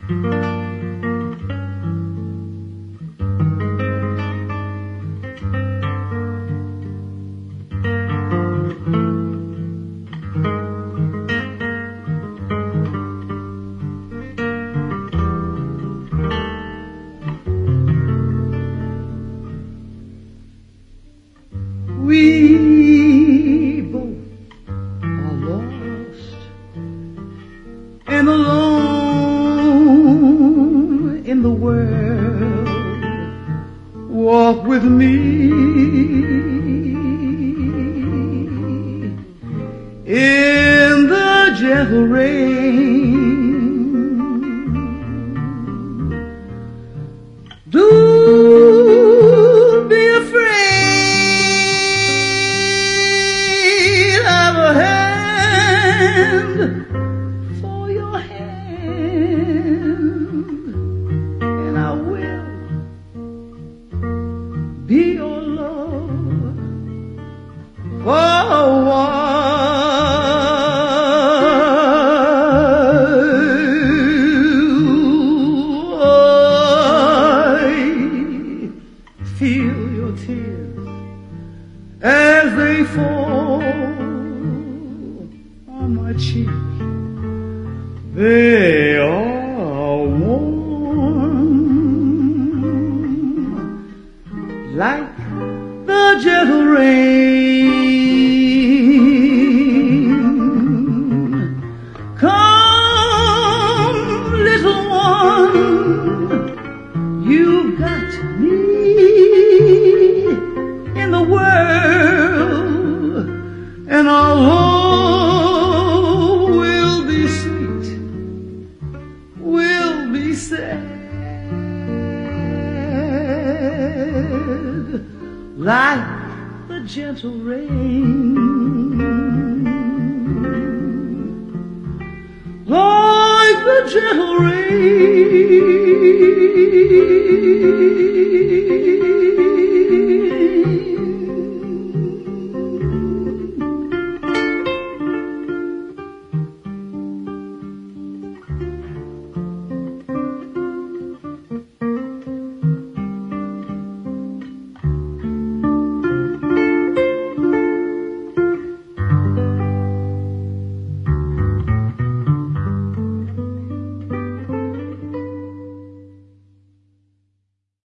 We both are lost and alone in the world. Walk with me in the gentle rain. Don't be afraid of a hand for your hand, and I will be your love for a while. Feel your tears as they fall on my cheek. They are warm like the gentle rain. Come, little one, you've got me in the world, and our love will be sweet, will be sad, like the gentle rain, like the gentle rain.